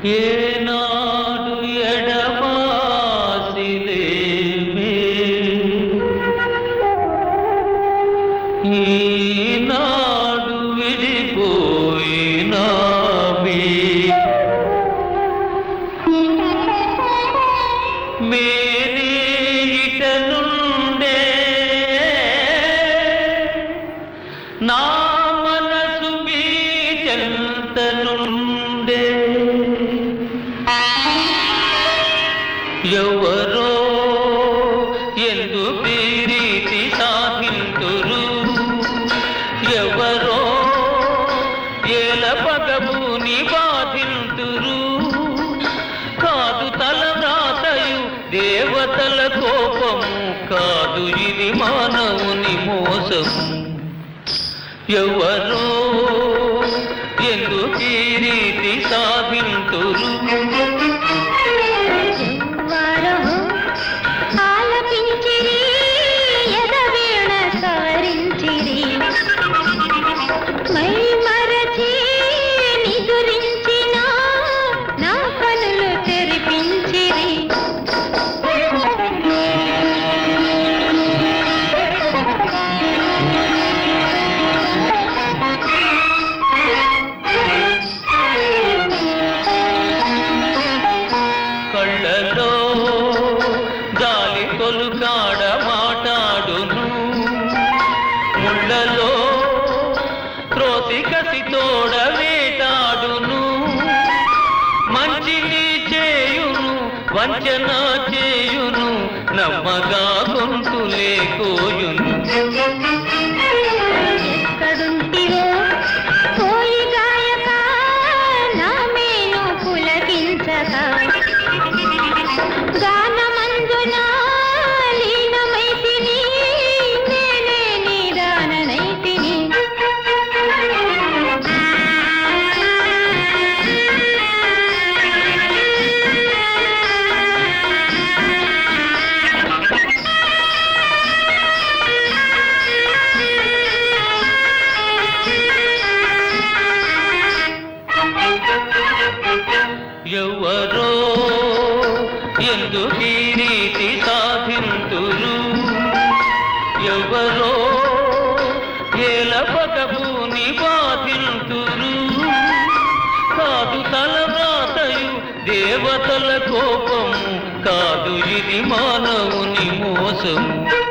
ఏనాడు ఎడబాసిలేమే ఈనాడు విడిపోయినామే మేనే ఇట నుండే నా మనసు మీ చెంత నుండే ఎవరో ఎందుకు ఈ రీతి సాధింతురు ఎవరో ఏల పగముని బాధింతురు కాదు తల వ్రాతయు దేవతల కోపము కాదు ఇది మానవుని మోసము ఎవరో ఎందుకు ఈ రీతి సాధింతురు కళ్ళలో గాలి తొలుకాడ మాటాడును ముళ్ళలో త్రోసి కసి తోడ వేటాడును మంచిని చేయును వంచన చేయును నమ్మగా గొంతులే కోయును ఎవరో ఎందుకు ఈ రీతి సాధింతురు ఎవరో ఏల పగముని బాధింతురు కాదు తల వ్రాతయు దేవతల కోపము కాదు ఇది మానవుని మోసము